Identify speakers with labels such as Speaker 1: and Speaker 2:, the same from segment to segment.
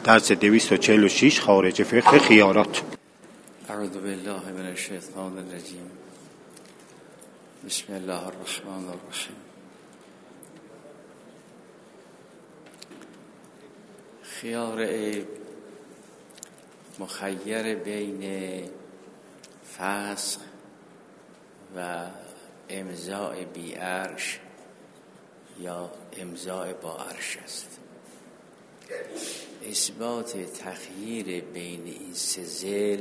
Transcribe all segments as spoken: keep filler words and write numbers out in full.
Speaker 1: درس دویست و چهل و شش خارج فقه خیارات.
Speaker 2: اعوذ بالله من الشیطان الرجیم. بسم الله الرحمن الرحیم. خیار عیب مخیر بین فسخ و امضاء بی عرش یا امضاء با عرش است. اثبات تخییر بین این سه ذیل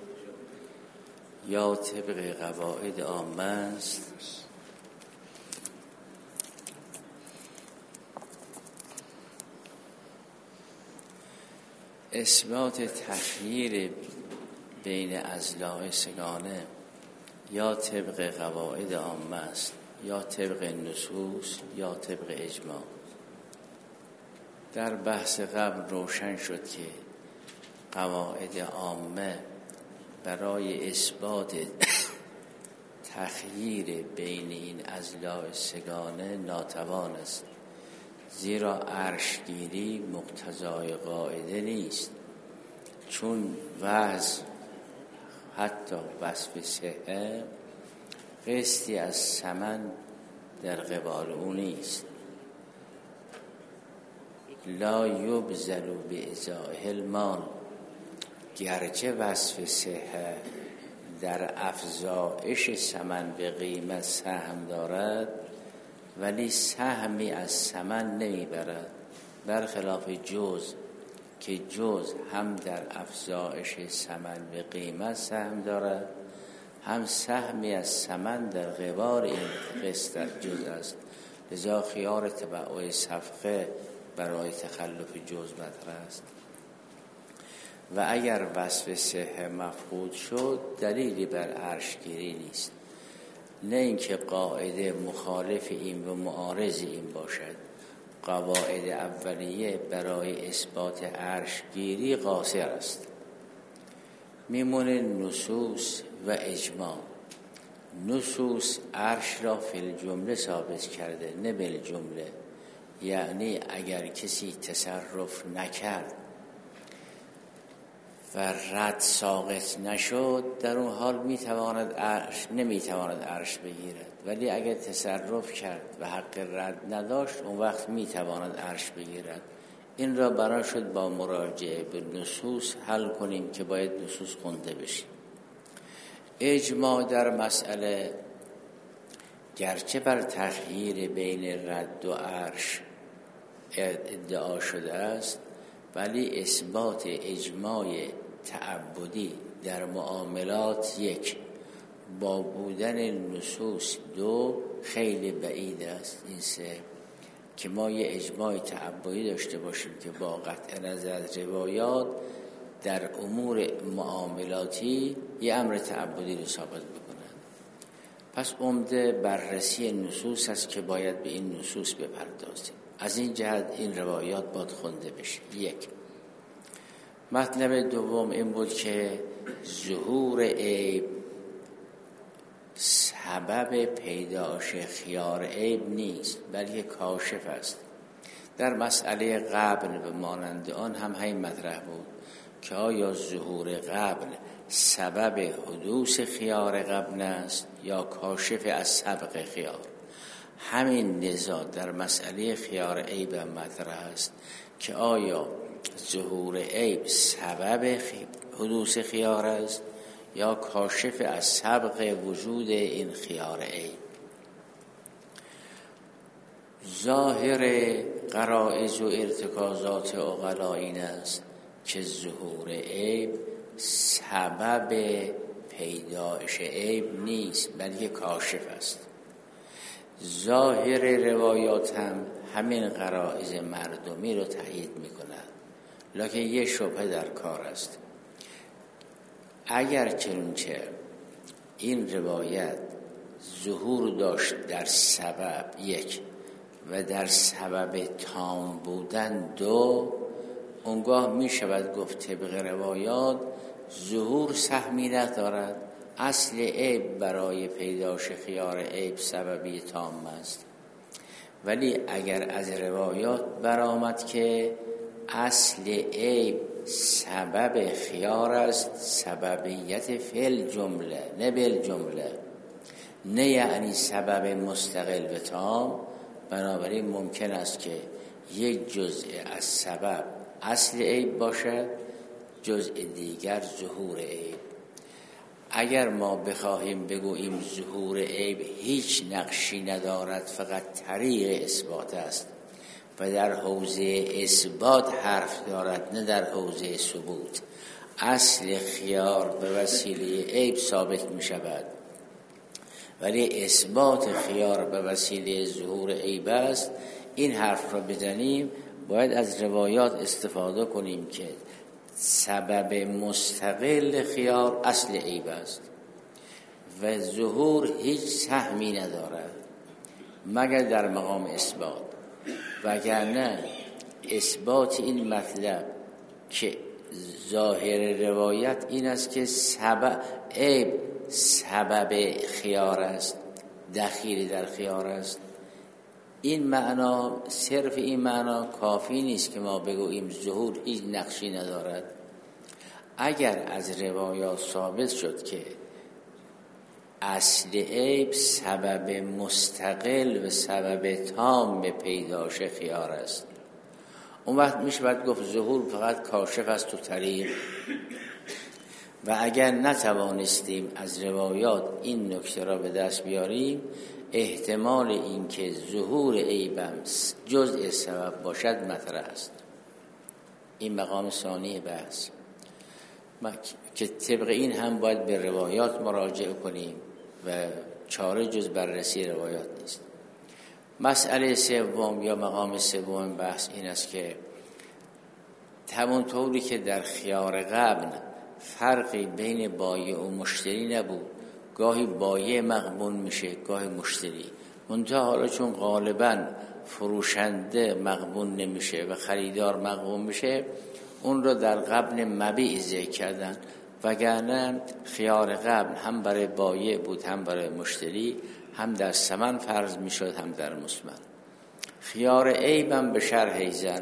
Speaker 2: یا طبق قواعد عامه است اثبات تخییر بین اضلاع سگانه یا طبق قواعد عامه است یا طبق نصوص یا طبق اجماع. در بحث قبل روشن شد که قواعد عامه برای اثبات تخییر بین این اضلاع سگانه ناتوان است، زیرا عرشگیری مقتضای قاعده نیست، چون وضع حتی وصف صحه قسطی از ثمن در قبال او نیست. لا یبذل بازائه المال، گرچه وصف صحه در افزایش ثمن به قیمت سهم دارد ولی سهمی از ثمن نمیبرد، برخلاف جز که جز هم در افزایش ثمن به قیمت سهم دارد هم سهمی از ثمن در قبال این قسط جز است. لذا خیار تبع صفقه برای تخلف جز مطرح است و اگر وصف صحه مفقود شد دلیلی بر عرشگیری نیست. نه اینکه قاعده مخالف این و معارض این باشد. قواعد اولیه برای اثبات عرشگیری قاصر است. میمونه نصوص و اجماع. نصوص عرش را فی الجمله ثابت کرده، نه بالجمله. یعنی اگر کسی تصرف نکرد و رد ساقط نشد در اون حال میتواند عرش نمیتواند عرش بگیرد، ولی اگر تصرف کرد و حق رد نداشت اون وقت میتواند عرش بگیرد. این را برای شد با مراجعه به نصوص حل کنیم که باید نصوص خونده بشیم. اجماع در مسئله گرچه بر تخییر بین رد و عرش ادعا شده است ولی اثبات اجماع تعبدی در معاملات یک، با بودن نصوص دو خیلی بعید است. این سه که ما یه اجماع تعبدی داشته باشیم که با قطع نظر از روایات در امور معاملاتی یه امر تعبدی رو ثابت بکنند. پس عمده بررسی نصوص است که باید به این نصوص بپردازیم. از این جهت این روایات باید خونده بشه. یک. مطلب دوم این بود که ظهور عیب سبب پیدایش خیار عیب نیست بلکه کاشف است. در مسئله قبل و مانند آن هم همین مطرح بود که آیا ظهور قبل سبب حدوث خیار قبل است یا کاشف از سبق خیار. همین نزاع در مسئله خیار عیب هم مطرح است که آیا ظهور عیب سبب حدوث خیار است یا کاشف از سبق وجود این خیار عیب. ظاهر غرائز و ارتکازات عقلا این است که ظهور عیب سبب پیدایش عیب نیست بلکه کاشف است. ظاهر روایات هم همین غرائز مردمی رو تایید میکنند، لکن یه شبهه در کار است. اگر چنانچه این روایت ظهور داشت در سبب یک و در سبب تام بودن دو، اونگاه می شود گفت طبق روایات ظهور سهمی ندارد. اصل عیب برای پیدایش خیار عیب سببی تام است. ولی اگر از روایات برآمد که اصل عیب سبب خیار است، سببیت فعل جمله نه بل جمله، نه یعنی سبب مستقل و تام. بنابراین ممکن است که یک جزء از سبب اصل عیب باشد، جزء دیگر ظهور عیب. اگر ما بخواهیم بگوییم ظهور عیب هیچ نقشی ندارد، فقط طریق اثبات است و در حوزه اثبات حرف دارد نه در حوزه ثبوت، اصل خیار به وسیله عیب ثابت می شود، ولی اثبات خیار به وسیله ظهور عیب است. این حرف را بزنیم باید از روایات استفاده کنیم که سبب مستقل خیار اصل عیب است و ظهور هیچ سهمی ندارد مگر در مقام اثبات. وگرنه اثبات این مطلب که ظاهر روایت این است که سبب عیب سبب خیار است، دخیل در خیار است، این معنا، صرف این معنا کافی نیست که ما بگوییم ظهور هیچ نقشی ندارد. اگر از روایات ثابت شد که اصل عیب سبب مستقل و سبب تام پیداش خیار است، اون وقت میشه باید گفت ظهور فقط کاشف است تو طریق. و اگر نتوانستیم از روایات این نکته را به دست بیاریم، احتمال این که ظهور عیبم جزء سبب باشد مطرح است. این مقام ثانی بحث که طبق این هم باید به روایات مراجعه کنیم و چاره جز بررسی روایات نیست. مسئله سوم یا مقام سوم بحث این است که همونطوری که در خیار قبل فرقی بین بایع و مشتری نبود، گاهی بایع مغبون میشه گاهی مشتری، منتها حالا چون غالباً فروشنده مغبون نمیشه و خریدار مغبون میشه، اون رو در قبل مبیع ذکر کردن. وگرنه خیار قبل هم برای بایع بود هم برای مشتری، هم در ثمن فرض میشد هم در مثمن. خیار عیبم به شرح ایزن،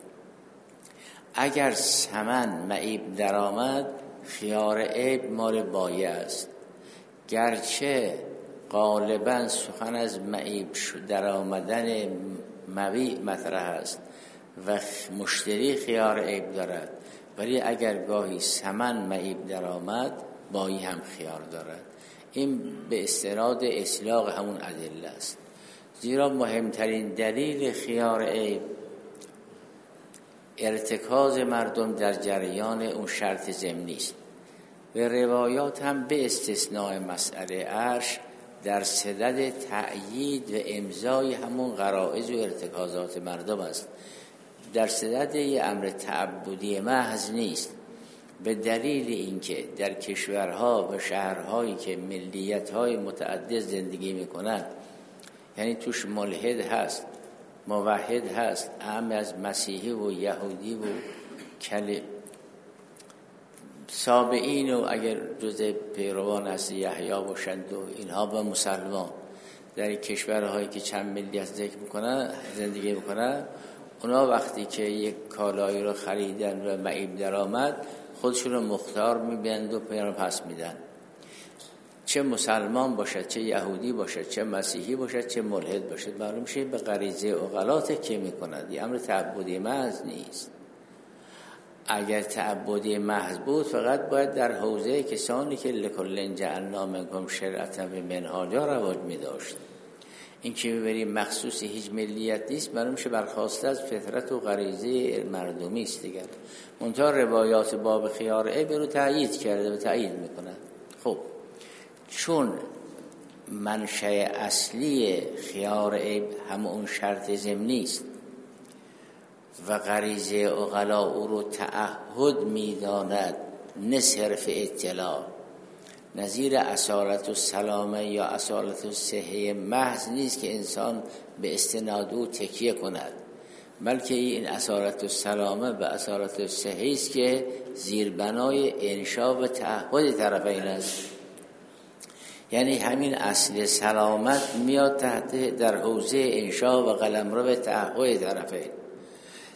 Speaker 2: اگر ثمن معیب در آمد خیار عیب مال بایع است، گرچه غالباً سخن از معیب در آمدن مبیع مطرح است و مشتری خیار عیب دارد، ولی اگر گاهی ثمن معیب در آمد بایع هم خیار دارد. این به استناد اصلاق همون ادله است. زیرا مهمترین دلیل خیار عیب ارتکاز مردم در جریان اون شرط ضمنی است و روایات هم به استثناء مسئله عرش در صدد تأیید و امضای همون غرائز و ارتکازات مردم است، در صدد یه امر تعبدی محض نیست. به دلیل اینکه در کشورها و شهرهایی که ملیت‌های متعدد زندگی می‌کنند، یعنی توش ملحد هست، موحد هست، اهم از مسیحی و یهودی و کل سابعین و اگر جزء پیروان هست یحیی باشند و اینها با مسلمان، در کشورهایی که چند ملیت ذکر میکنن زندگی میکنن، اونا وقتی که یک کالایی رو خریدن و معیب در آمد خودشون رو مختار میبینند و پیرو پس میدن، چه مسلمان باشد، چه یهودی باشد، چه مسیحی باشد، چه ملحد باشد. معلوم میشه به غریزه عقلات که میکنند، این امر تعبدی محض نیست. اگر تعبدی محض بود فقط باید در حوزه کسانی که لکل جعلنا منکم شرعة و منهاجا رواج می‌داشت. این که می‌بینیم مخصوص هیچ ملیت نیست، معلوم میشه برخواسته از فطرت و غریزه مردمی است دیگر. منتها روایات باب خیار عیب رو تأیید کرده و تأیید می‌کند. خب چون منشأ اصلی خیار عیب هم اون شرط ضمنی است و غریزه عقلا او رو تعهد می‌داند نه صرف اطلاع، نظیر اصالت و سلامه یا اصالت و صحه محض نیست که انسان به استناد او تکیه کند، بلکه این اصالت و سلامه و اصالت و صحه است که زیربنای انشا و تعهد طرفین است. یعنی همین اصل سلامت میاد تحت در حوزه انشا و قلمرو تعهد طرفین.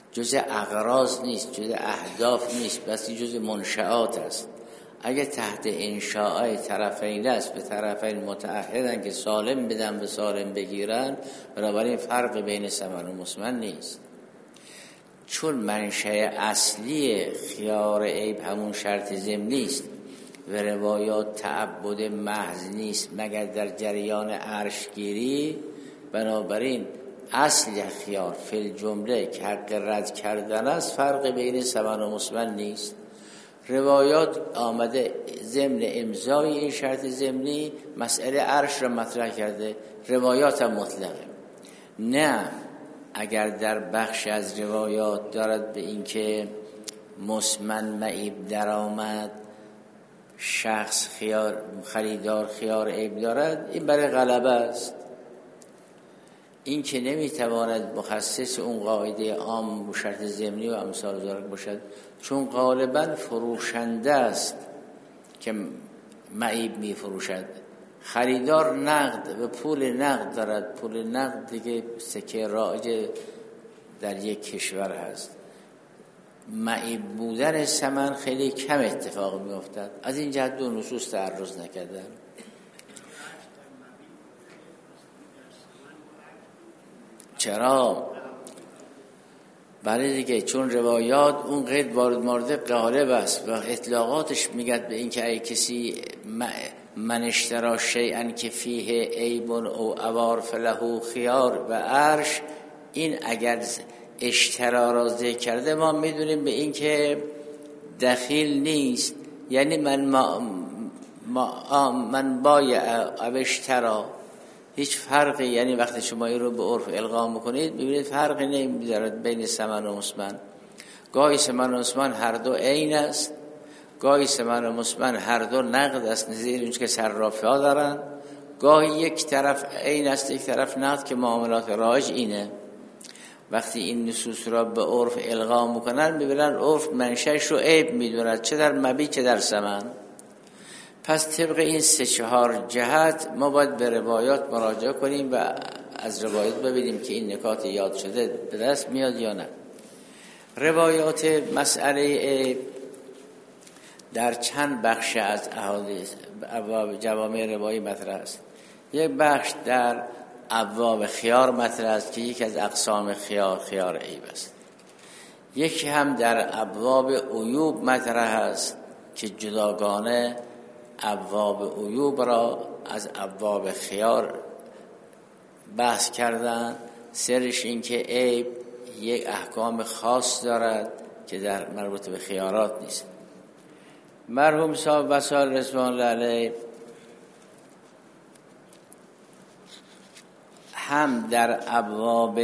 Speaker 2: جزء اغراض نیست، جزء اهداف نیست، بس جزء منشآت است. اگه تحت انشاء طرفین است، به طرفین متعهدن که سالم بدن به سالم بگیرن، بنابراین فرق بین ثمن و مسمن نیست. چون منشأ اصلی خیار عیب همون شرط ضمنی است و روایات تعبد محض نیست مگر در جریان عرشگیری، بنابراین اصل خیار فی الجمله که حق رد کردن است، فرق بین ثمن و مسمن نیست. روایات آمده ضمن امضای این شرط ضمنی مسئله عرش را مطرح کرده، روایات هم مطلقه. نه اگر در بخش از روایات دارد به این که مسمن معیب در آمد، شخص خیار خریدار خیار عیب دارد، این برای غلبه است. این که نمیتواند مخصص اون قاعده عام و شرط ضمنی و امثال ذالک باشد، چون غالبا فروشنده است که معیب می فروشد. خریدار نقد و پول نقد دارد، پول نقد دیگه سکه رایج در یک کشور هست. معیب بودن ثمن خیلی کم اتفاق می افتد. از این جهت دو نصوص تعرض نکردن. چرا؟ بله دیگه، چون روایات اون قید وارد مورد غالب است و اطلاقاتش میگد به این که ای کسی من اشترا شیئا که فیه عیب او عوار فله خیار و عرش، این اگر اشترا را ذکر کرده ما میدونیم به این که دخیل نیست، یعنی من ما, ما من بایع او اشترا، هیچ فرقی، یعنی وقتی شما این رو به عرف القا میکنید ببینید فرقی نمی‌دارد بین ثمن و مسمن. گاهی ثمن و مسمن هر دو عین است، گاهی ثمن و مسمن هر دو نقد است نظیر اون که صرافی‌ها دارن، گاهی یک طرف عین است یک طرف نقد که معاملات رایج اینه. وقتی این نصوص را به عرف القا میکنن ببینن عرف منشأش رو عیب میدوند، چه در مبیع چه در ثمن. پس طبق این سه چهار جهت ما باید به روایات مراجعه کنیم و از روایات ببینیم که این نکات یاد شده به دست میاد یا نه. روایات مسئله در چند بخش از احادیث ابواب جوامع روایی مطرح است. یک بخش در ابواب خیار مطرح است که یک از اقسام خیار خیار عیب است. یکی هم در ابواب عیوب مطرح است که جداگانه ابواب عیوب را از ابواب خیار بحث کردن. سرش این که عیب یک احکام خاص دارد که در مربوط به خیارات نیست. مرحوم صاحب وسائل رضوان الله علیه هم در ابواب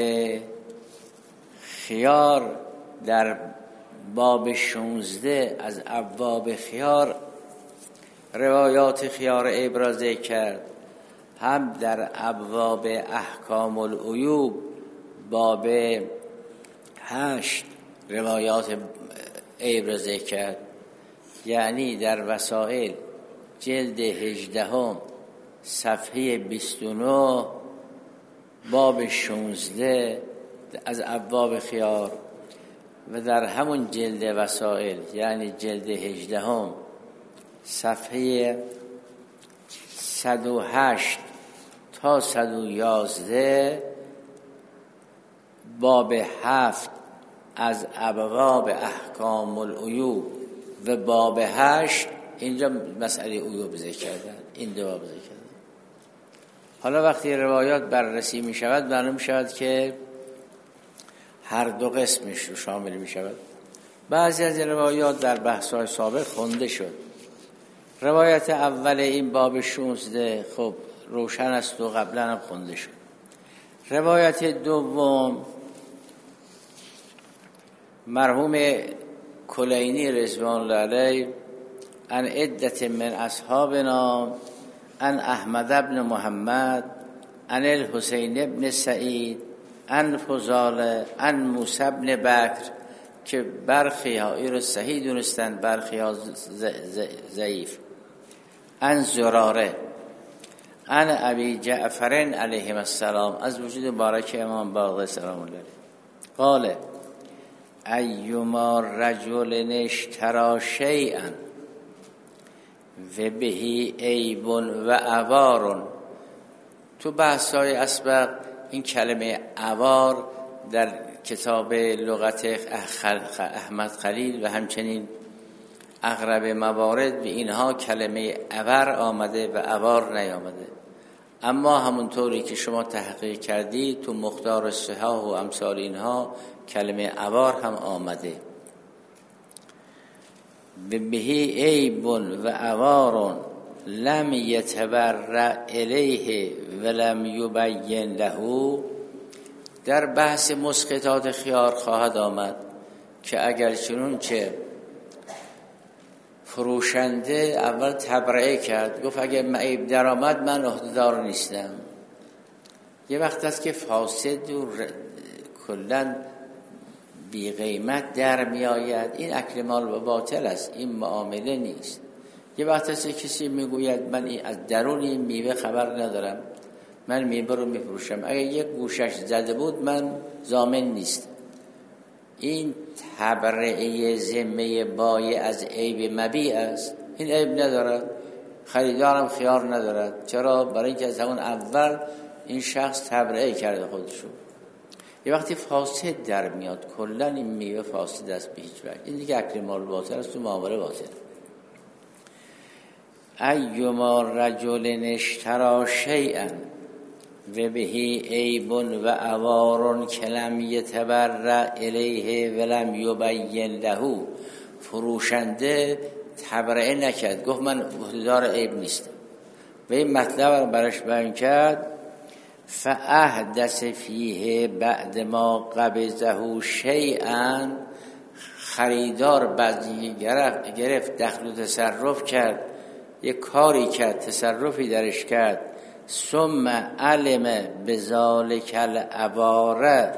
Speaker 2: خیار در باب شانزده از ابواب خیار روایات خیار عیب را ذکر کرد، هم در ابواب احکام العیوب باب هشت روایات عیب را ذکر کرد. یعنی در وسائل جلد هجدهم صفحه بیست و نه باب شانزده از ابواب خیار و در همون جلد وسائل یعنی جلد هجدهم صفحه صد و هشت تا صد و یازده باب هفت از ابواب احکام العیوب و باب هشت اینجا مسئله عیوب ذکر کردن، این دو باب ذکر کردن. حالا وقتی روایات بررسی می شود معلوم می شود که هر دو قسمش رو شامل می شود. بعضی از روایات در بحث‌های سابق خونده شد. روایت اول این باب شانزده خب روشن است و قبلا هم خونده شد. روایت دوم مرحوم کلینی رضوان الله علیه ان عدت من اصحابنا ان احمد ابن محمد ان الحسین ابن سعید ان فضاله ان موسی ابن بکر که برخی ها این رو صحیح دونستن برخی ها ضعیف، ان زراره ان ابی جعفر علیه السلام از وجود مبارک امام باقر سلام الله علیه قال ایما رجل اشتری شیئا و بهی عیب و عوار. تو بحث‌های اسبق این کلمه عوار در کتاب لغت احمد خلیل و همچنین اغلب موارد به اینها کلمه عور آمده و عوار نیامده، اما همونطوری که شما تحقیق کردید تو مختار الصحاح و امثال اینها کلمه عوار هم آمده. بهی عیب و عوار لم یتبرع الیه ولم یبین له. در بحث مسقطات خیار خواهد آمد که اگر چنون چه فروشنده اول تبرئه کرد، گفت اگر عیب در آمد من عهده‌دار نیستم. یه وقت است که فاسد و کلاً بی قیمت در می آید، این اکل مال و باطل است، این معامله نیست. یه وقت است کسی میگوید من از درون این میوه خبر ندارم، من میوه رو میفروشم، اگر یک گوشش زده بود من ضامن نیست. این تبرئه ذمه بایع از عیب مبیع است. این عیب ندارد، خریدارم خیار ندارد. چرا؟ برای اینکه از همون اول این شخص تبرئه کرده خودشو. یه وقتی فاسد در میاد، کلا این میوه فاسد است به هیچ وجه، این دیگه اکل مال باطل است، تو معامله باطل. ایما رجل اشتری شیئا و بهی عیب و عوار کلم یتبرع الیه ولم یبین له. فروشنده تبرئه نکرد، گفت من عهده‌دار عیب نیستم و این مطلب رو براش بیان کرد. فاحدث فیه بعد ما قبضه شیئا. خریدار بعضی گرفت دخل و تصرف کرد، یک کاری کرد، تصرفی درش کرد. ثم علم بذالک العواره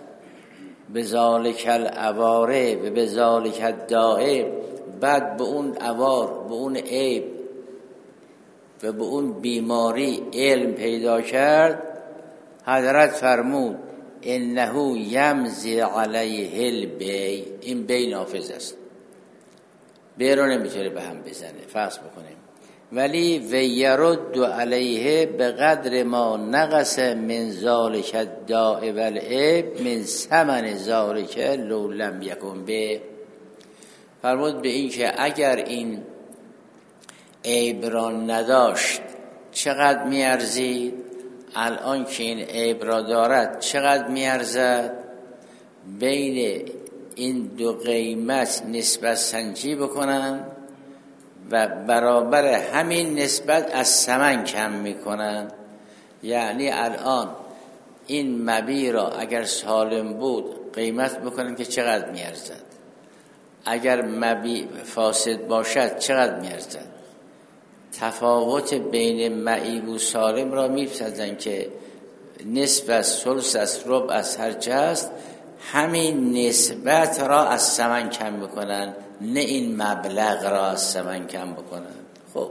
Speaker 2: بذالک العواره و بذالک الداء. بعد به اون عوار، به اون عیب و به اون بیماری علم پیدا کرد، حضرت فرمود انه یمضی علیه البیع. این بی نافذ است، بی رو نمیتونه به هم بزنه، فرض بکنیم، ولی و یرد علیه به قدر ما نقص من ذالک الداء والعیب من ثمن ذالک لو لم یکن به. فرمود به این که اگر این عیب را نداشت چقدر میارزید، الان که این عیب را دارد چقدر میارزد، بین این دو قیمت نسبت سنجی بکنن و برابر همین نسبت از ثمن کم میکنن. یعنی الان این مبیع را اگر سالم بود قیمت بکنن که چقدر میارزد، اگر مبیع فاسد باشد چقدر میارزد. تفاوت بین معیب و سالم را میپسندن که نصف از ثلث از ربع از هرچه است، همین نسبت را از ثمن کم میکنن، نه این مبلغ را از ثمن کم بکنن. خب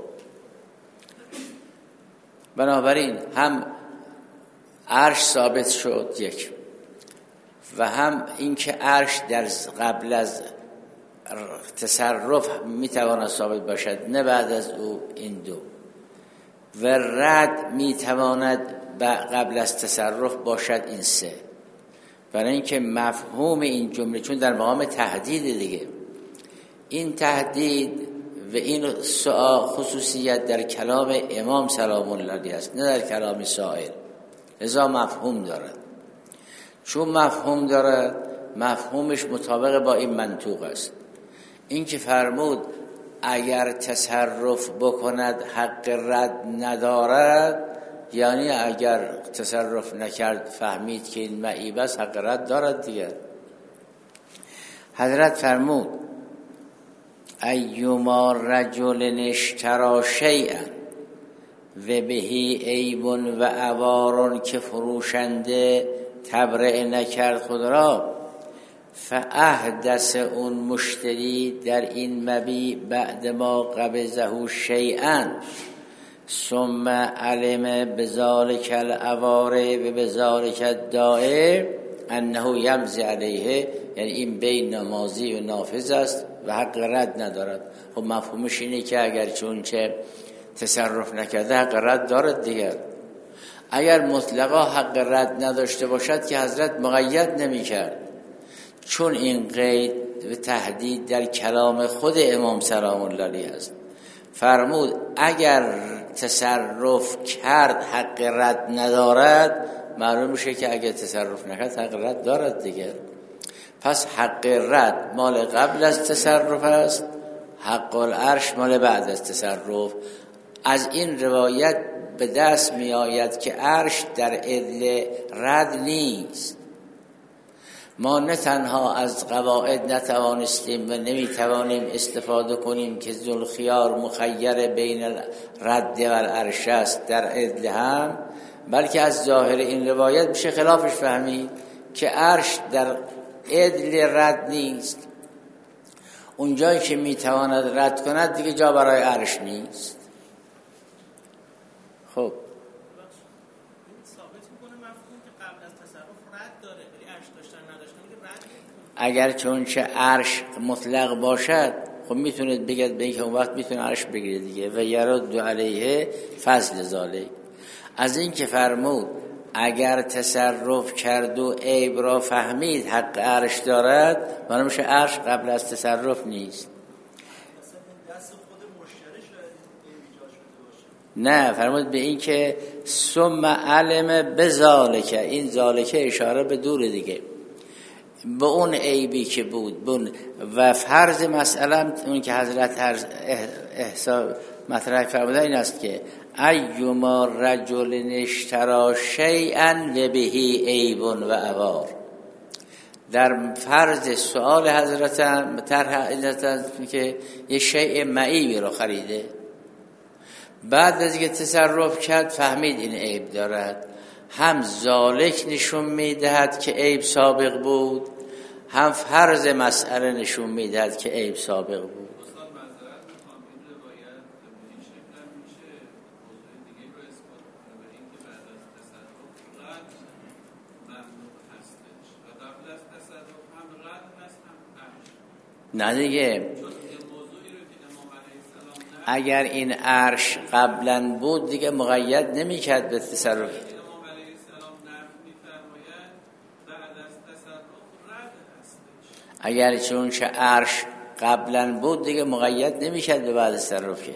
Speaker 2: بنابراین هم عرش ثابت شد یک، و هم اینکه عرش در قبل از تصرف میتواند ثابت باشد نه بعد از او، این دو. و رد میتواند قبل از تصرف باشد، این سه. برای اینکه مفهوم این جمله چون در مقام تهدید دیگه، این تهدید و این خصوصیت در کلام امام سلام الله علیه است، نه در کلام سائر، لذا مفهوم دارد. چون مفهوم دارد، مفهومش مطابق با این منطوق است. این که فرمود اگر تصرف بکند حق رد ندارد، یعنی اگر تصرف نکرد فهمید که این معیب است، حق رد دارد دیگر. حضرت فرمود ایما رجل اشتری شیئا و بهی عیب و عوار، که فروشنده تبرئه نکرد خود را، فاحدث اون مشتری در این مبیع بعد ما قبضه شیئا ثم علم بذالک العوار و بذالک الداء. انه یمضی علیه، یعنی این بین ماضی و نافذ است و حق رد ندارد. خب مفهومش اینه که اگر چون چه تصرف نکرده حق رد دارد دیگر. اگر مطلقا حق رد نداشته باشد که حضرت مقید نمی کرد، چون این قید و تهدید در کلام خود امام سلام الله علیه است. فرمود اگر تصرف کرد حق رد ندارد، معلوم میشه که اگر تصرف نکرد حق رد دارد دیگر. پس حق رد مال قبل از تصرف است، حق العرش مال بعد از تصرف. از این روایت به دست می آید که عرش در عدل رد نیست. ما نه تنها از قواعد نتوانستیم و نمیتوانیم استفاده کنیم که ذوالخیار مخیر بین رد و العرش است در عدل هم، بلکه از ظاهر این روایت میشه خلافش فهمید که عرش در عدل رد نیست. اونجایی که میتواند رد کند دیگه جا برای عرش نیست. خب اگر چون چه عرش مطلق باشد، خب میتونید بگید به اینکه اون وقت میتونه عرش بگیره دیگه. و یرد علیه فضل ذالک. از این که فرمود اگر تصرف کرد و عیب را فهمید حق عرش دارد، معلوم میشه عرش قبل از تصرف نیست. نه، فرمود به این که ثم علم بذالک، این ذالک اشاره به دور دیگه، به اون عیبی که بود بون. و فرض مسئله اون که حضرت احساب مطرح فرمودن این است که ایما رجل اشترى شیئا لبه عیب و عوار. در فرض سؤال حضرت طرح حضرت که یه شیء معیبی رو خریده، بعد از که تصرف کرد فهمید این عیب دارد، هم ذالک نشون میدهد که عیب سابق بود، هم فرض مسئله نشون میدهد که عیب سابق بود. نه دیگه، اگر این عرش قبلا بود دیگه مقید نمی کرد به تصرف. اگر چون چه عرش قبلا بود دیگه مقید نمی کرد به بعد تصرف. که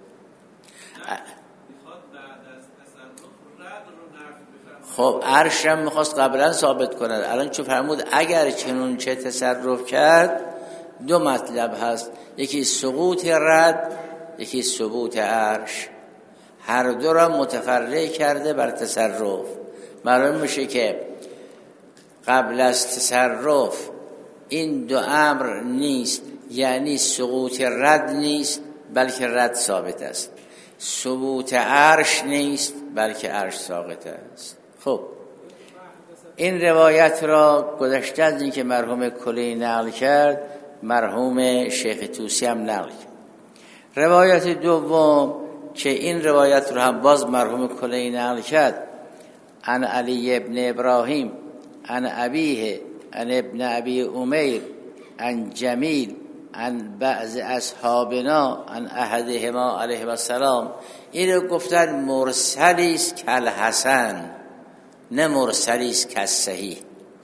Speaker 2: خب عرش هم میخواست قبلا ثابت کند. الان چون فرمود اگر چنون چه تصرف کرد، دو مطلب هست، یکی سقوط رد، یکی ثبوت عرش. هر دو را متفرع کرده بر تصرف. معلوم میشه که قبل از تصرف این دو امر نیست، یعنی سقوط رد نیست بلکه رد ثابت است، ثبوت عرش نیست بلکه عرش ثابت است. خب این روایت را گذشته از این که مرحوم کلی نقل کرد، مرحوم شیخ طوسی هم نقل کرد. روایت دوم که این روایت رو هم باز مرحوم کلی نقل کرد، عن علی ابن ابراهیم عن ابیه عن ابن ابی امیر عن جمیل عن بعض اصحابنا عن احدهما علیه السلام. این رو گفتن مرسلی است کالحسن، نه مرسلی است کالصحیح.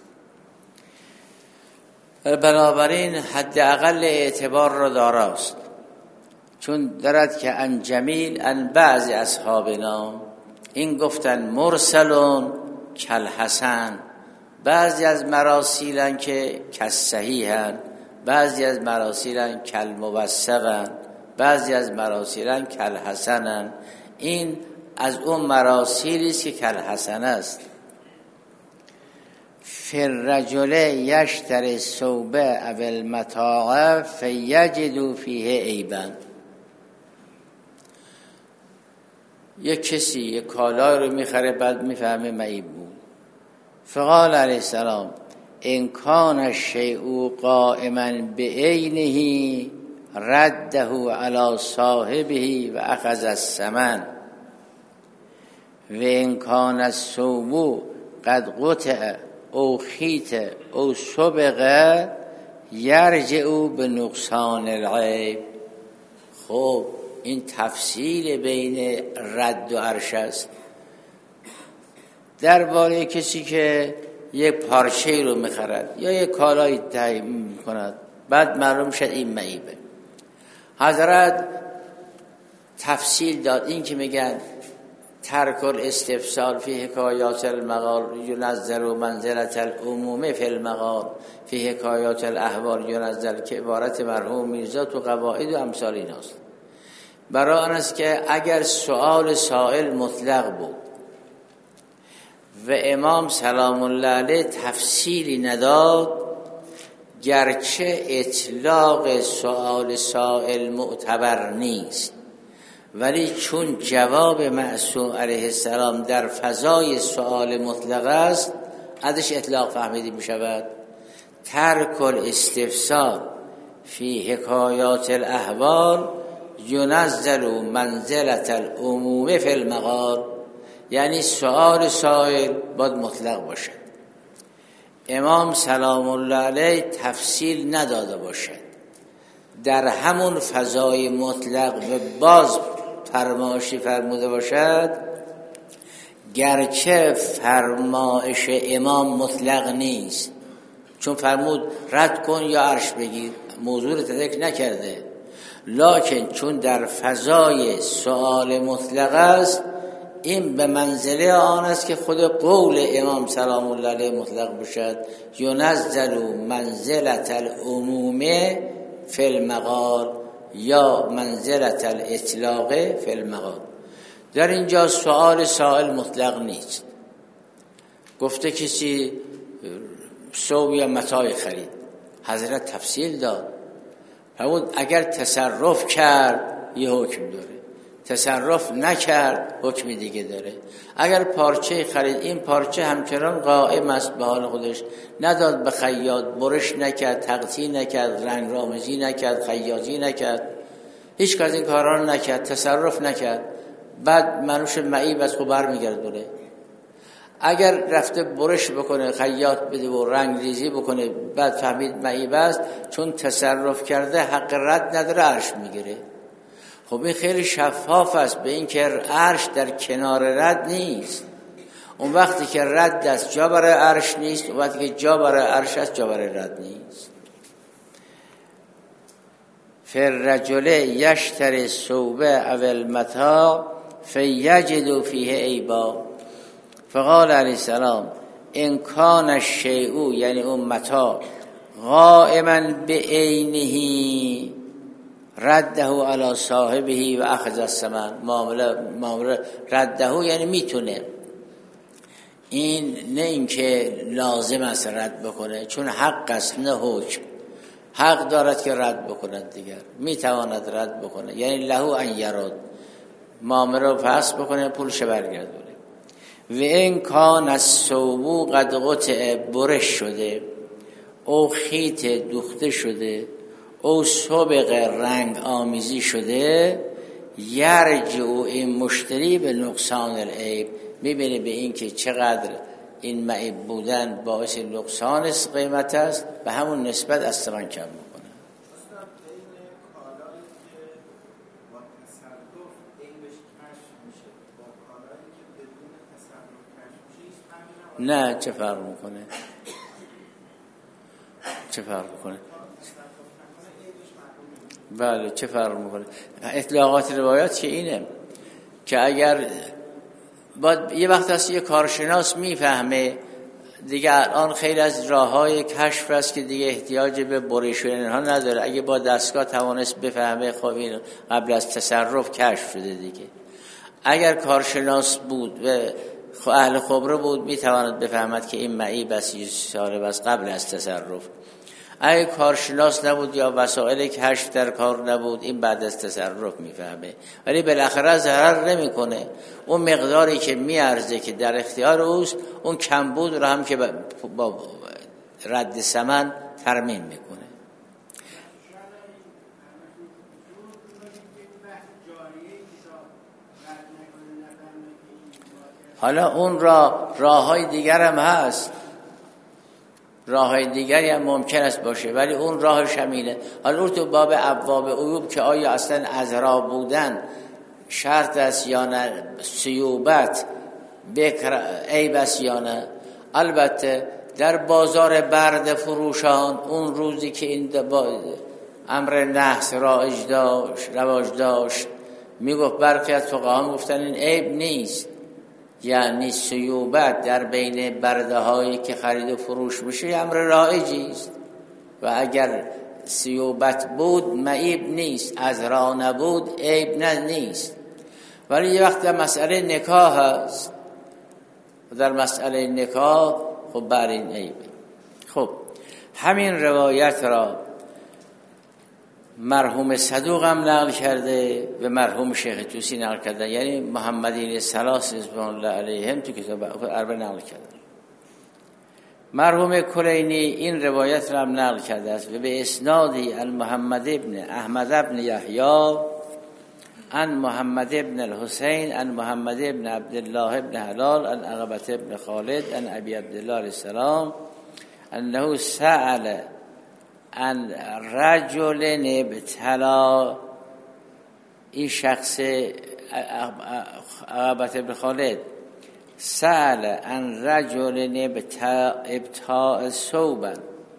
Speaker 2: بنابراین حداقل اعتبار را داراست، چون دارد که عن جمیل عن بعض اصحابنا. این گفتن مرسلون کالحسن، بعضی از مراسیلن که کالصحیحن، بعضی از مراسیلن کالموثقن، بعضی از مراسیلن کالحسنن. این از اون مراسیلی است که کالحسن است. فی الرجل یشتری الثوب او المتاع فیجد فیه عیبا. یک کسی یک کالای رو میخره، بعد میفهمه معیب بود. فقال علیه السلام ان کان الشیء قائما بعینه رده علی صاحبه و اخذ الثمن و ان کان الثوب قد قطع او خیت او سبقه یرجع به نقصان العیب. خب این تفصیل بین رد و عرش است. درباره کسی که یک پارچه رو میخرد یا یک کالایی تهیه میکند بعد معلوم شد این معیبه، حضرت تفصیل داد. این که میگن ترک الاستفسار فی حکایات المقال ینزل و منزلت العموم فی المقال فی حکایات الاحوال ینزل، که عبارت مرحوم میرزا تو قواعد و امثال ایناست. برای آن است که اگر سؤال سائل مطلق بود و امام سلام الله علیه تفصیلی نداد، گرچه اطلاق سؤال سائل معتبر نیست، ولی چون جواب معصوم علیه السلام در فضای سؤال مطلق است ازش اطلاق فهمیده می شود. ترک الاستفسار فی حکایات الاحوال ینزل منزلت العموم فی المقال، یعنی سؤال سائل باید مطلق باشد، امام سلام الله علیه تفصیل نداده باشد، در همون فضای مطلق و باز فرمایشی فرموده باشد، گرچه فرمایش امام مطلق نیست، چون فرمود رد کن یا عرش بگیر، موضوع رو تدریک نکرده، لکن چون در فضای سؤال مطلق است، این به منزله آن است که خود قول امام سلام الله علیه مطلق باشد، ینزل منزلت العموم فی المقال یا منزلت الاطلاق فی المقال. در اینجا سؤال سائل مطلق نیست. گفته کسی ثوب یا متاع خرید، حضرت تفصیل داد، فرمود اگر تصرف کرد یه حکم داره، تصرف نکرد حکم دیگه داره. اگر پارچه خرید، این پارچه همچنان قائم است به حال خودش، نداد به خیاط، برش نکرد، تقطیع نکرد، رنگ رامزی نکرد، خیاطی نکرد، هیچ کار از این کارا رو نکرد، تصرف نکرد، بعد منوش معیب از خود برمیگردونه. اگر رفته برش بکنه، خیاط بده و رنگ ریزی بکنه، بعد فهمید معیب است، چون تصرف کرده حق رد نداره، عرش میگیره. خب این خیلی شفاف است به این که عرش در کنار رد نیست. اون وقتی که رد است جا برای عرش نیست، اون وقتی که جا برای عرش است جا برای رد نیست. فالرجل یشتری الثوب او المتاع فیجد فیه عیبا، فقال علیه السلام ان کان الشیء، یعنی اون متاع، قائما بعینه رده علی صاحبه و اخذ الثمن، معامله معامله رده یعنی میتونه، این نه اینکه لازم است رد بکنه، چون حق است نه حکم، حق دارد که رد بکند، دیگر میتواند رد بکنه، یعنی له ان یرد، معامله رو فسخ بکنه، پولش برگردونه. و این کان الثوب قد قطع، برش شده، او خیت دوخته شده، او سبق رنگ آمیزی شده، یرجع این مشتری به نقصان العیب، میبینه به این که چقدر این معیب بودن باعث نقصان قیمت است، به همون نسبت از ثمن کم میکنه. نه چه فرق میکنه؟ چه فرق میکنه؟ بله چه فرق میکنه؟ اطلاقات روایات که اینه که اگر باید یه وقت هست یه کارشناس میفهمه دیگه، الان خیلی از راههای کشف است که دیگه احتیاج به برش و اینها نداره، اگه با دستگاه توانست بفهمه خب این قبل از تصرف کشف شده دیگه. اگر کارشناس بود و اهل خبره بود میتواند بفهمد که این معیب است یه سال بس قبل از تصرف. اگه کارشناس نبود یا وسایل کشف در کار نبود، این بعد از تصرف میفهمه، ولی بالاخره ضرر نمیکنه. اون مقداری که میارزه که در اختیار اوست، اون کمبود رو هم که با رد ثمن ترمیم میکنه. حالا اون را راههای دیگر هم هست. راه دیگری هم ممکن است باشه ولی اون راه شمیله. حالا اون تو باب ابواب عیوب که آیا اصلا عذرا بودن شرط است یا نه، سیوبت بکر عیب است یا نه. البته در بازار برد فروشان اون روزی که این امر نحس رایج داشت رواج داشت میگفت برخی از فقها میگفتن این عیب نیست، یعنی سیوبت در بین برده هایی که خرید و فروش میشه امر رایجی است و اگر سیوبت بود معیب نیست، عذرا نبود عیب نه نیست. ولی یه وقت در مسئله نکاح هست و در مسئله نکاح خب بر این عیبه. خب همین روایت را مرحوم صدوق هم نقل کرده و مرحوم شیخ توسی نقل کرده، یعنی محمدین سلاس رضوان الله علیهم تو کتاب اربع نقل کرده. مرحوم کلینی این روایت را هم نقل کرده است و به اسنادی المحمد ابن احمد ابن یحیی عن محمد ابن الحسین عن محمد ابن عبدالله ابن حلال عن عقبة ابن خالد عن ابی عبدالله علیه السلام انه سأل عن رجل ابتلا، این شخص عقبة ابن خالد سأل عن رجل ابتاع ثوبا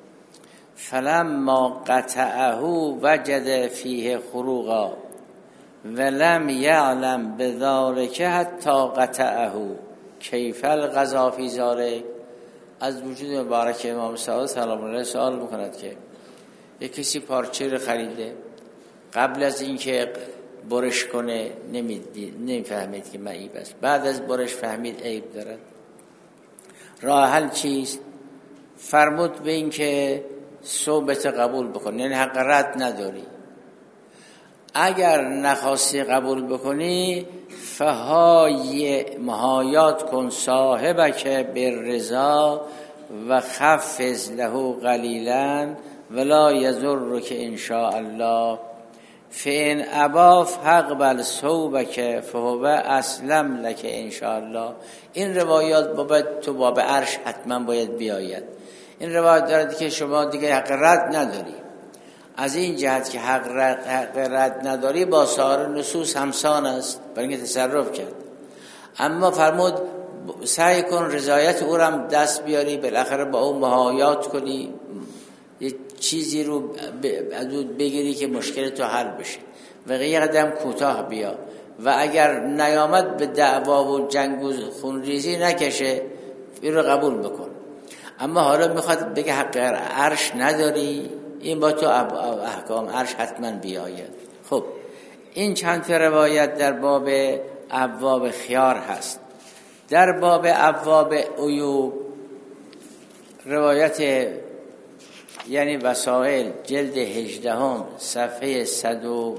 Speaker 2: فلما قطعه وجد فيه خروقا ولم يعلم بذلك حتى قطعه کیف القضا فی ذلک. از وجود مبارک امام صادق سلام الله سوال میکند که یک کسی پارچه رو خریده، قبل از اینکه برش کنه نمیفهمید که معیب است، بعد از برش فهمید عیب دارد. راه حل چیست؟ فرمود به این که صحبت قبول بکن، یعنی حق رد نداری. اگر نخواستی قبول بکنی فهای مهایات کن صاحبک بالرضا و خفض له قلیلا ولا یضرک ان شاء الله فان ابا فاقبل ثوبک فهو اسلم لک ان شاء الله. این روایات بابت تو باب عرش حتما باید بیاید. این روایت دارد که شما دیگه حق رد نداری، از این جهت که حق رد, حق رد نداری با سایر نصوص همسان است برای اینکه تصرف کرد. اما فرمود سعی کن رضایت او را دست بیاری، بالاخره با او مهایات کنی، یه چیزی رو بگیری که مشکل تو حل بشه و یه قدم کوتاه بیا و اگر نیامد به دعوا و جنگ و خونریزی نکشه این رو قبول بکن. اما حالا میخواد بگه حق عرش نداری، این با تو احکام عرش حتما بیاید. خب این چند تا روایت در باب ابواب خیار هست. در باب ابواب عیوب روایت یعنی وسائل جلد هجدهم صفحه صد و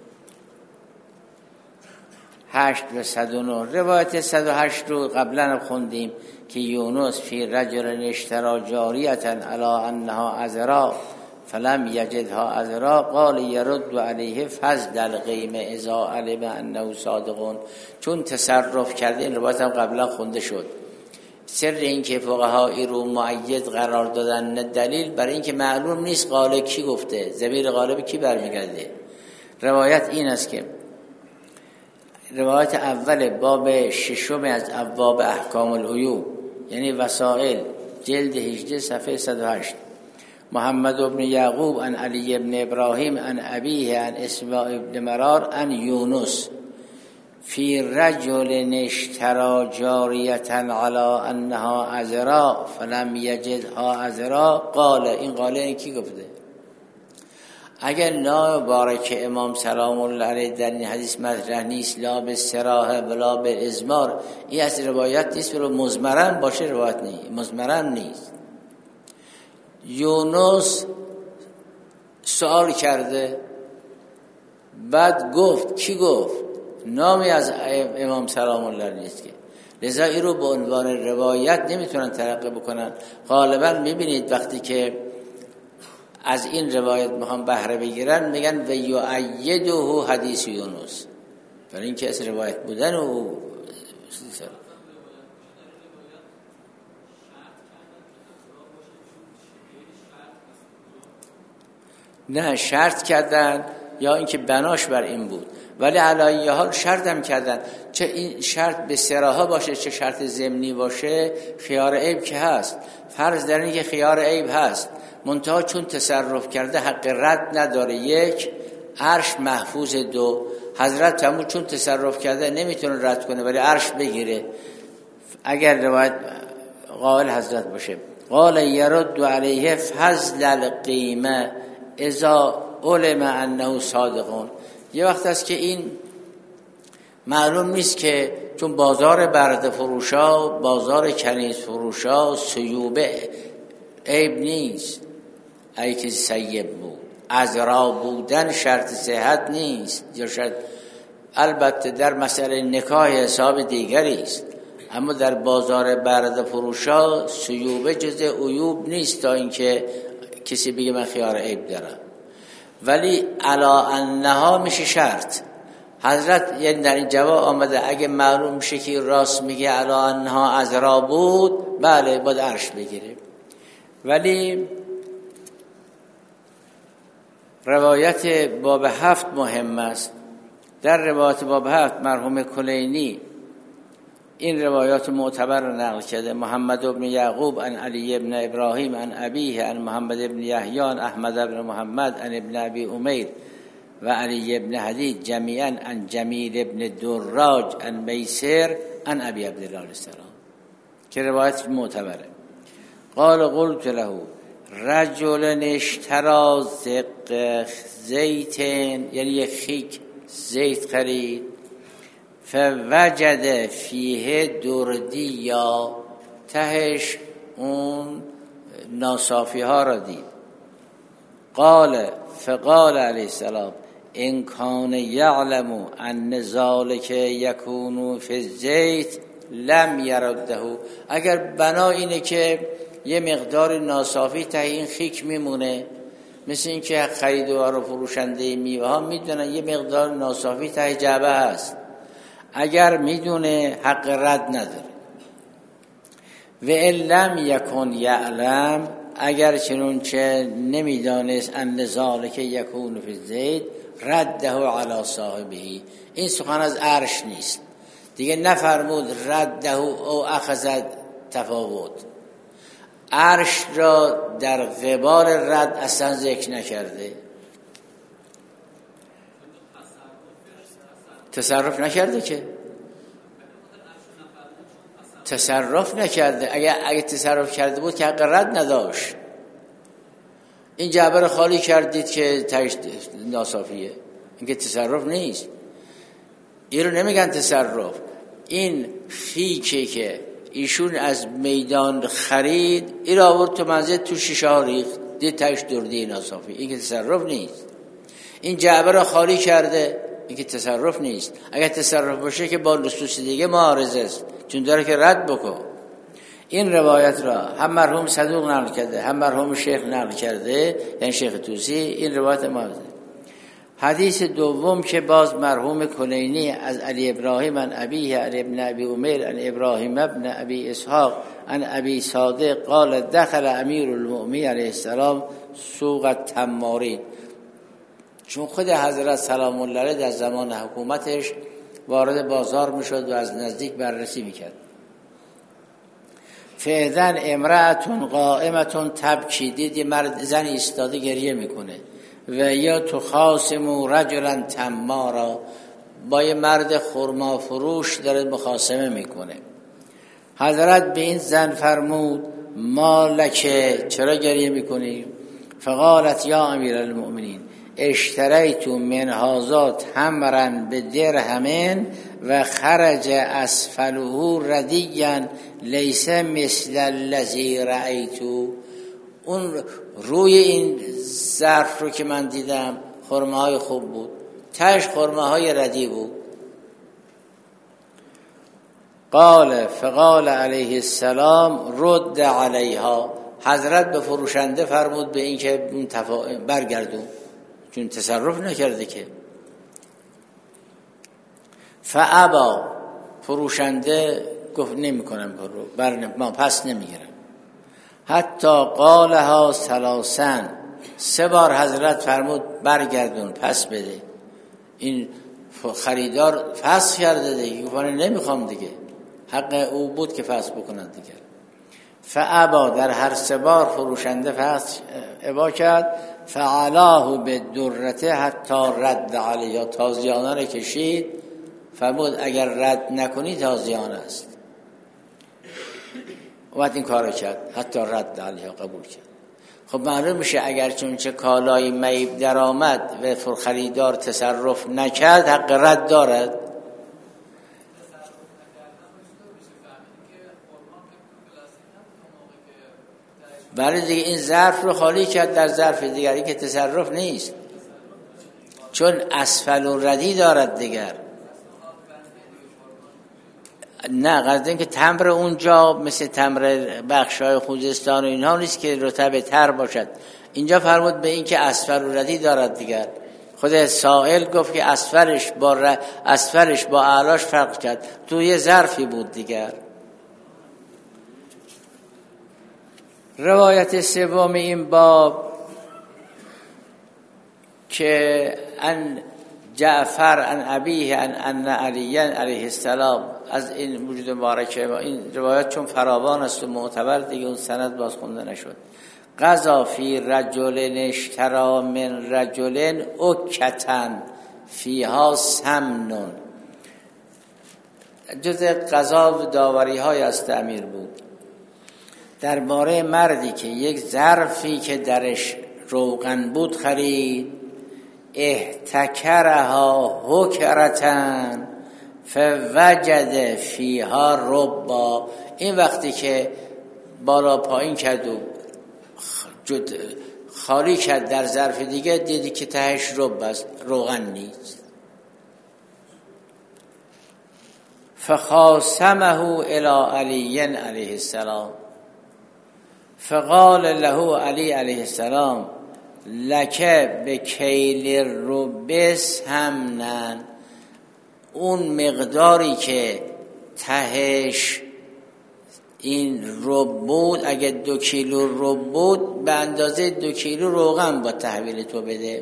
Speaker 2: هشت و صد و نه، روایت صد و هشت رو قبلا خوندیم که یونس فی رجل اشترا جاریتا علی انها عذرا فلم یجدها عذرا قال یرد علیه فزد القیم اذا علم انه صادقون. چون تصرف کرده، این روایت هم قبلا خونده شد. سر این که فقهایی رو مؤید قرار دادن نه دلیل برای این که معلوم نیست قال کی گفته، ضمیر غالب کی برمیگرده. روایت این است که روایت اول باب ششم از ابواب احکام العیوب یعنی وسائل جلد هجده صفحه صد و هشت، محمد بن یعقوب عن علی بن ابراهیم عن ابیه عن اسماء بن مرار عن یونس فی رجل اشترا جاریتا علی انها عذرا فلم یجدها عذرا قال. این قاله این کی گفته؟ اگر لا بارک امام سلام الله علیه در این حدیث مطرح نیست لا به صراحه ولا به ازمار، این از روایت نیست، ولی مزمرن باشه روایت نیست، مزمرن نیست. یونس سوال کرده بعد گفت، کی گفت؟ نامی از امام سلام الله نیست که، لذا این رو به عنوان روایت نمیتونن تلقی بکنن. غالبا میبینید وقتی که از این روایت میخوان بهره بگیرن میگن و یؤیده حدیث یونس، برای این که از روایت بودن و نه شرط کردن یا اینکه بناش بر این بود، ولی علی حال شرط هم کردن، چه این شرط به صراحه باشه چه شرط ضمنی باشه، خیار عیب که هست. فرض در اینه که خیار عیب هست، منتها چون تصرف کرده حق رد نداره. یک، عرش محفوظ. دو، حضرت تمام چون تصرف کرده نمیتونه رد کنه ولی عرش بگیره. اگر روایت قائل حضرت باشه قال یرد علیه فضل القیمه اذا علم انه صادقون. یه وقت است که این معلوم نیست که چون بازار برده فروشا، بازار کنیز فروشا سیوبه عیب نیست، ای که سیب بود عذرا بودن شرط صحت نیست، یا شرط البته در مسئله نکاح حساب دیگری است، اما در بازار برده فروشا سیوبه جز عیوب نیست تا اینکه کسی بگه من خیار عیب دارم، ولی علا انها میشه شرط. حضرت یعنی در این جواب آمده اگه معلوم میشه که راست میگه علا انها عذرا بود، بله باید عرش بگیره. ولی روایت باب هفت مهم است. در روایت باب هفت مرحوم کلینی این روایات معتبر را نقل کرده. محمد بن یعقوب عن علی بن ابراهیم عن ابیه عن محمد بن یحیی عن احمد بن محمد عن ابن ابی امیر و علی بن حدید جمیعا عن جمیل بن دراج عن میسر عن ابی عبدالله علیه السلام، که روایت معتبره. قال قلت له رجل اشترى زق زیت، یعنی یک خیک زیت خرید، فوجد فیه دردی، یا تهش اون ناصافی ها را دید. قال فقال علیه السلام ان کان یعلم ان ذلک یکون فی الزیت لم یرده. اگر بنا اینه که یه مقدار ناصافی ته این خیک میمونه، مثل این که خریدار و فروشنده میوه ها میدونن یه مقدار ناصافی ته جعبه هست، اگر میدونه حق رد نداره. و ان لم یکن یعلم، اگر چنون چه نمیدانست ان ذلک یکون فی الزیت رده علی صاحبه. این سخن از عرش نیست دیگه، نفرمود رده او اخذ تفاوت. عرش را در قبال رد اصلا ذکر نکرده، تصرف نکرده که تصرف نکرده. اگه اگه تصرف کرده بود که حق رد نداشت. این جعبه رو خالی کردید که تاش ناصافیه، این که تصرف نیست. این رو نمیگن تصرف. این خیکه که ایشون از میدان خرید، این را آورد تو منزل، تو شیشه ها ریخت، دید تاش دردی ناصافی، این که تصرف نیست. این جعبه رو خالی کرده، این که تصرف نیست. اگر تصرف باشه که با نصوص دیگه معارضه است، چون داره که رد بکن. این روایت را هم مرحوم صدوق نقل کرده، هم مرحوم شیخ نقل کرده، یعنی شیخ توسی. این روایت معارضه. حدیث دوم که باز مرحوم کلینی از علی ابراهیم عن ابیه عن ابن ابی امیر عن ابراهیم ابن ابی اسحاق عن ابی صادق قال دخل امیر المؤمنین علیه السلام سوق تمارین. چون خود حضرت سلام الله علیه در زمان حکومتش وارد بازار میشد و از نزدیک بررسی میکرد. فاذن امرأتون قائمتون تبکی، دید یه مرد زن ایستاده گریه میکنه. و یا تو خاصم رجلا تمارا، با یه مرد خرما فروش داره مخاصمه میکنه. حضرت به این زن فرمود ما لکه، چرا گریه میکنی؟ فقالت یا امیر المؤمنین اشتریت من هذا تمرا بدرهم و خرج اسفله ردیا لیس مثل الذی رأیت. اون روی این ظرف رو که من دیدم خرماهای خوب بود، تاش خرماهای ردی بود. قال فقال علیه السلام رد علیها. حضرت به فروشنده فرمود به این که تفا... برگردون، چون تصرف نکرده که. فابا، فروشنده گفت نمی کنم بر ما پس نمیگیرم. حتی قالها ثلاثن، سه بار حضرت فرمود برگردون، پس بده. این خریدار فسخ کرده دیگه، گفت نمیخوام دیگه، حق او بود که فسخ بکنند دیگه. فابا، در هر سه بار فروشنده فسخ ابا کرد. فعلاه به درته حتی رد علیه، تازیانه رو کشید، فرمود اگر رد نکنی تازیانه است. وقت این کار کرد، حتی رد علیه، قبول کرد. خب معلوم میشه اگر چون چه کالای میب در آمد و خریدار تصرف نکرد حق رد دارد. بله دیگه، این ظرف رو خالی کرد در ظرف دیگری که تصرف نیست، چون اسفل و ردی دارد دیگر. نه، قصد این که تمر اونجا مثل تمر بخشای خوزستان و اینها نیست که رطب تر باشد. اینجا فرمود به این که اسفل و ردی دارد دیگر. خود سائل گفت که اسفلش با ر... اسفلش با اعلاش فرق کرد، توی ظرفی بود دیگر. روایت سوم این باب که ان جعفر ان ابیه ان ان علی علیه السلام، از این وجود مبارکه، این روایت چون فراوان است و معتبر دیگه اون سند باز خونده نشد. قضا فی رجل اشترا من رجل اکتن فیها سمنون، جز قضا و داوری های است امیر بود درباره مردی که یک ظرفی که درش روغن بود خرید، احتکرها حکرتن فوجد فیها ربا، این وقتی که بالا پایین کرد و خالی کرد در ظرف دیگه، دیدی که تهش رب است، روغن نیست. فخاصمه الی علی علیه السلام، فقال له علی علیه السلام لکه به کیل ربس همنن، اون مقداری که تهش این رب بود، اگه دو کیلو رب بود به اندازه دو کیلو روغن با تحویل تو بده.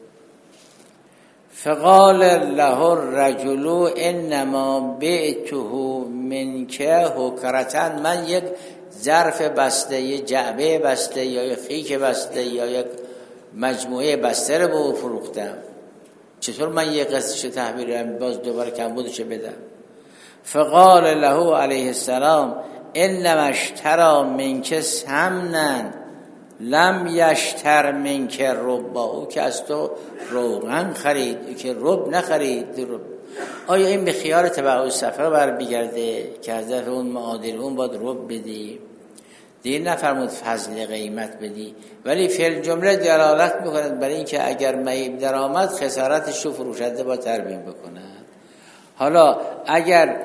Speaker 2: فقال له الرجل انما بعته منک حکرتن، من یک ظرف بسته، یک جعبه بسته یا یک خیک بسته یا یک مجموعه بسته رو به فروختم، چطور من یک قسطش تحویل باز دوباره کم بودش بدم؟ فقال له علیه السلام انما اشترى منک سمنن لم یشتر منک ربا، او که از تو روغن خرید، او که رب نخرید. رب. آیا این به خیار تبع الصفقه برمیگرده که حضرت اون معادل اون باید رب بدی؟ دیگه نفرمود فضل قیمت بدی، ولی فعل جمله دلالت میکند برای اینکه اگر معیب در آمد خسارتش رو فروشنده با ترمیم بکند. حالا اگر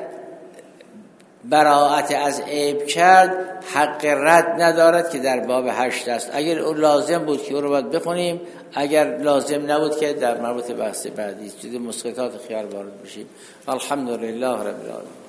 Speaker 2: براءت از عیب کرد حق رد ندارد که در باب هشت است. اگر اون لازم بود که او رو باید بخونیم، اگر لازم نبود که در مربوط بحث بعدی چیز مسقطات خیار وارد بشیم. الحمدلله رب العالمین.